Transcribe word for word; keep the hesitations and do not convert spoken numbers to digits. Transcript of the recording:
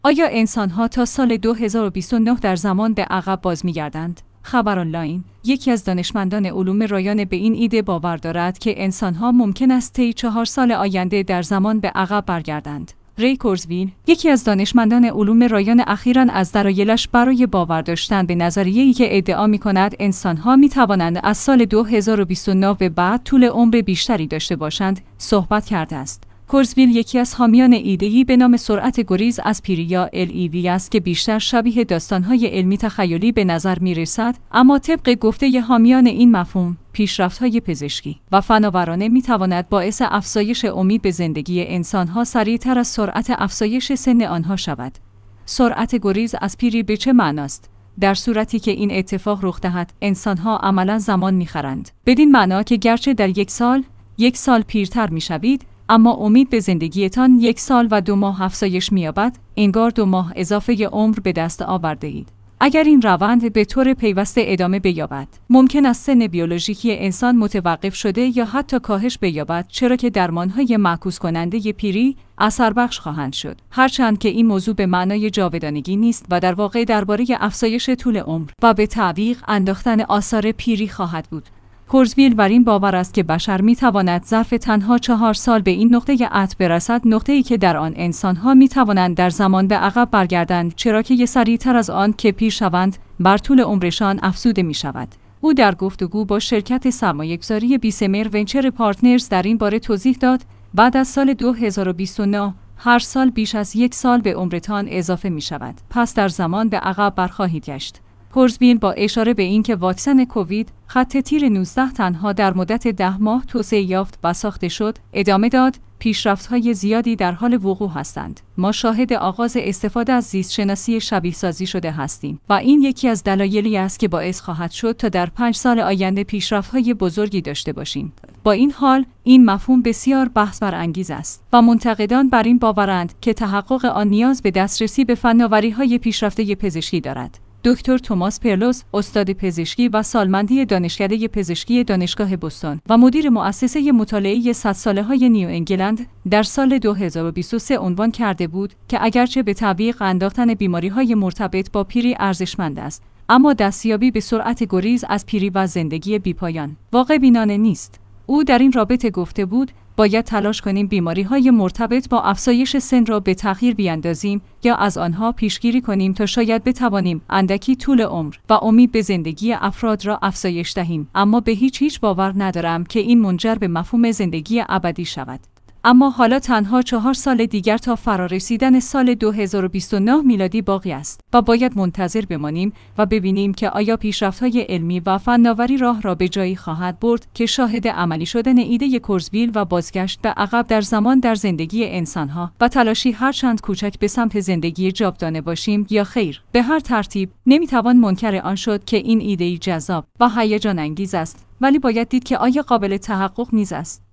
آیا انسان‌ها تا سال دو هزار و بیست و نه در زمان به عقب باز می‌گردند؟ خبر آنلاین، یکی از دانشمندان علوم رایانه به این ایده باور دارد که انسان‌ها ممکن است طی چهار سال آینده در زمان به عقب برگردند. ری کورزویل، یکی از دانشمندان علوم رایان اخیراً از دلایلش برای باور داشتن به نظریه‌ای که ادعا می‌کند انسان‌ها می‌توانند از سال دو هزار و بیست و نه به بعد طول عمر بیشتری داشته باشند، صحبت کرده است. کورزویل یکی از حامیان ایده‌ای به نام سرعت گریز از پیری یا ال ای وی است که بیشتر شبیه داستان‌های علمی تخیلی به نظر می‌رسد، اما طبق گفته حامیان این مفهوم، پیشرفت‌های پزشکی و فناورانه می‌تواند باعث افزایش امید به زندگی انسان‌ها سریعتر از سرعت افزایش سن آنها شود. سرعت گریز از پیری به چه معناست؟ در صورتی که این اتفاق رخ دهد، انسان‌ها عملاً زمان می‌خرند. بدین معنا که گرچه در یک سال، یک سال پیرتر می‌شوید، اما امید به زندگیتان یک سال و دو ماه افزایش می‌یابد، انگار دو ماه اضافه عمر به دست آورده اید. اگر این روند به طور پیوسته ادامه بیابد، ممکن است سن بیولوژیکی انسان متوقف شده یا حتی کاهش بیابد، چرا که درمان‌های معکوس کننده پیری اثر بخش خواهند شد. هرچند که این موضوع به معنای جاودانگی نیست و در واقع درباره افزایش طول عمر و به تعویق انداختن آثار پیری خواهد بود. کورزویل بر این باور است که بشر می‌تواند ظرف تنها چهار سال به این نقطه عطف برسد، نقطه‌ای که در آن انسان‌ها می‌توانند در زمان به عقب برگردند، چرا که سریعتر از آن که پیر شوند، بر طول عمرشان افزوده می‌شود. او در گفتگو با شرکت سرمایه‌گذاری بیسمر ونچر پارتنرز در این باره توضیح داد: بعد از سال دو هزار و بیست و نه هر سال بیش از یک سال به عمرتان اضافه می‌شود. پس در زمان به عقب برخواهید گشت. کورزویل با اشاره به اینکه واکسن کووید خط تیر نوزده تنها در مدت ده ماه توسعه یافت و ساخته شد، ادامه داد: پیشرفت‌های زیادی در حال وقوع هستند. ما شاهد آغاز استفاده از زیست‌شناسی شبیه سازی شده هستیم و این یکی از دلایلی است که باعث خواهد شد تا در پنج سال آینده پیشرفت‌های بزرگی داشته باشیم. با این حال، این مفهوم بسیار بحث برانگیز است و منتقدان بر این باورند که تحقق آن نیاز به دسترسی به فناوری‌های پیشرفته پزشکی دارد. دکتر توماس پرلوز، استاد پزشکی و سالمندی دانشکده پزشکی دانشگاه بوستون و مدیر مؤسسه مطالعه صد ساله‌های نیو انگلند، در سال دو هزار و بیست و سه عنوان کرده بود که اگرچه به تعویق انداختن بیماری‌های مرتبط با پیری ارزشمند است، اما دستیابی به سرعت گریز از پیری و زندگی بی‌پایان واقع بینانه نیست. او در این رابطه گفته بود: باید تلاش کنیم بیماری‌های مرتبط با افزایش سن را به تأخیر بیاندازیم یا از آنها پیشگیری کنیم تا شاید بتوانیم اندکی طول عمر و امید به زندگی افراد را افزایش دهیم، اما به هیچ هیچ باور ندارم که این منجر به مفهوم زندگی ابدی شود. اما حالا تنها چهار سال دیگر تا فرارسیدن سال دو هزار و بیست و نه میلادی باقی است و باید منتظر بمانیم و ببینیم که آیا پیشرفت‌های علمی و فناوری راه را به جایی خواهد برد که شاهد عملی شدن ایده کورزویل و بازگشت به عقب در زمان در زندگی انسان‌ها و تلاشی هرچند کوچک به سمت زندگی جاودانه باشیم یا خیر. به هر ترتیب، نمی‌توان منکر آن شد که این ایده جذاب و هیجان انگیز است، ولی باید دید که آیا قابل تحقق نیز است.